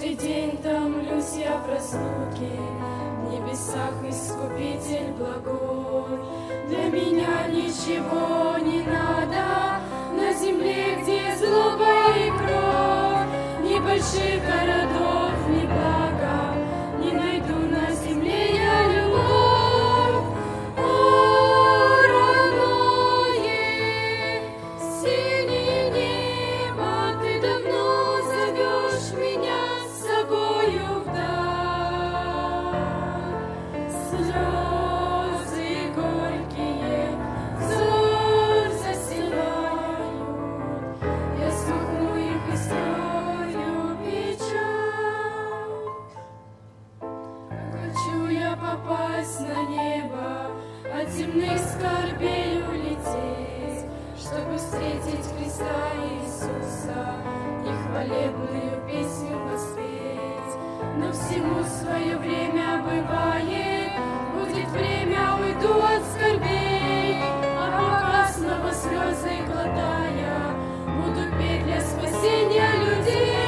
Каждый день томлюсь я в разлуке, в небесах Искупитель благой. Для меня ничего не надо, на земле, где злоба и кровь. Ни больших городов, ни блага, не найду на земле я любовь. О, родное, синее небо, ты давно зовешь меня с собою вдаль. Слезы горькие взор застилают, я смахну их и строю печаль. Хочу я попасть на небо, от земных скорбей улететь, чтобы встретить Христа Иисуса и хвалебную песню воспеть. Но всему свое время бывает, будет время, уйду от скорбей, а пока снова слезы глотая, буду петь для спасения людей.